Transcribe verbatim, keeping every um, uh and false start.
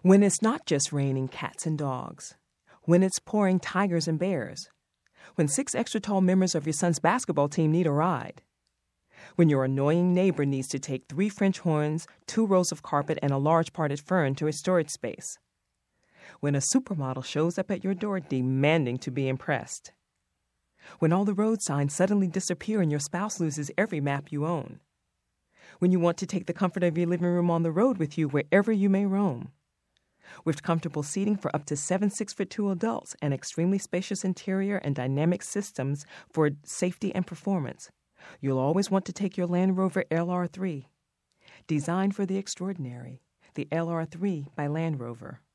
When it's not just raining cats and dogs. When it's pouring tigers and bears. When six extra tall members of your son's basketball team need a ride. When your annoying neighbor needs to take three French horns, two rows of carpet, and a large potted fern to a storage space. When a supermodel shows up at your door demanding to be impressed. When all the road signs suddenly disappear and your spouse loses every map you own. When you want to take the comfort of your living room on the road with you wherever you may roam. With comfortable seating for up to seven six-foot-two adults, an extremely spacious interior, and dynamic systems for safety and performance, you'll always want to take your Land Rover L R three. Designed for the extraordinary, the L R three by Land Rover.